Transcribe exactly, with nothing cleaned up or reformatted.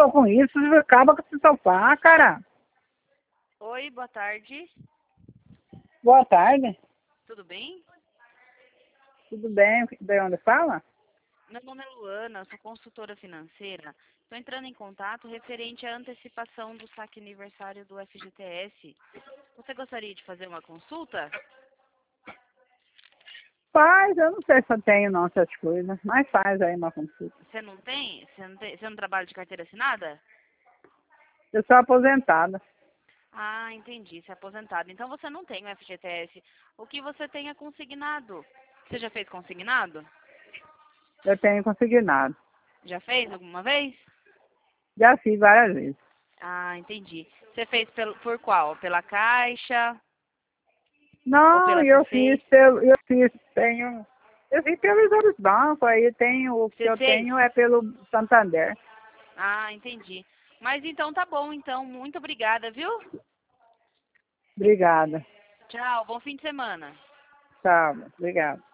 tô com isso, acaba com esse sofá, cara. Oi, boa tarde. Boa tarde. Tudo bem? Tudo bem? De onde fala? Meu nome é Luana, eu sou consultora financeira. Estou entrando em contato referente à antecipação do saque aniversário do F G T S. Você gostaria de fazer uma consulta? Faz, eu não sei se eu tenho não essas coisas, mas faz aí uma consulta. Você não tem? Você não, tem, você não trabalha de carteira assinada? Eu sou aposentada. Ah, entendi. Você é aposentado. Então você não tem o F G T S. O que você tem é consignado. Você já fez consignado? Eu tenho consignado. Já fez alguma vez? Já fiz várias vezes. Ah, entendi. Você fez pelo, por qual? Pela Caixa ou Não, pela eu fiz C seis? pelo, eu fiz, tenho, eu fiz pelos outros bancos, aí tenho, o que eu C seis? tenho é pelo Santander. Ah, entendi. Mas então tá bom, então. Muito obrigada, viu? Obrigada. Tchau, bom fim de semana. Tchau, obrigada.